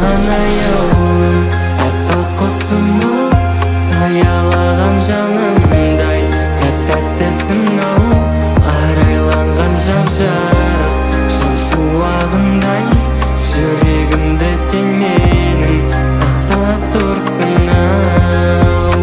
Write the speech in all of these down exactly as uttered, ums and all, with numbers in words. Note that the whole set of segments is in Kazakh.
аялаған аяулым, аппақ құсым-ау, саялаған жанымдай, тәп-тәттісің-ау, арайланған жап-жарық шын шуағындай, жүрегімді сен менің сақтап тұрсың-ау.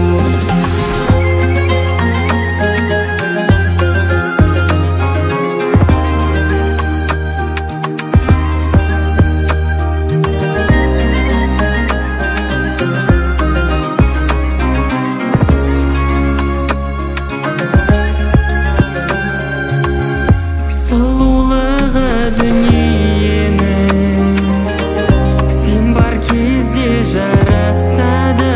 Сұлулығы дүниенің сен бар кезде жарасады,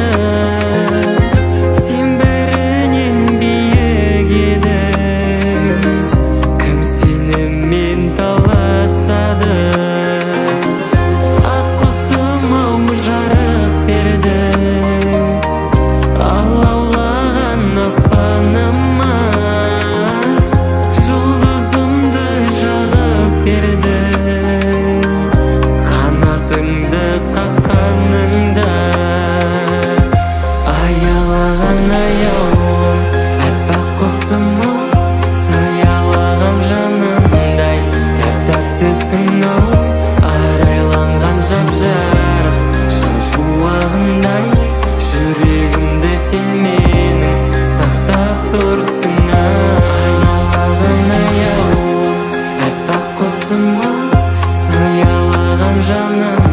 сен бәрінен биік едің, кім сенімен таласады. Ақ құсым-ау, жарық бердің алаулаған аспаныма, қанатыңды қаққаныңда, аялаған аяулым, аппақ құсым-ау, саялаған жанымдай, тәп-тәттісің-ау, арайланған жап-жарық шын шуағындай, жүрегімді сен менің сақтап тұрсың-ау. Аялаған аяулым, аппақ құсым-ау, саялаған жаным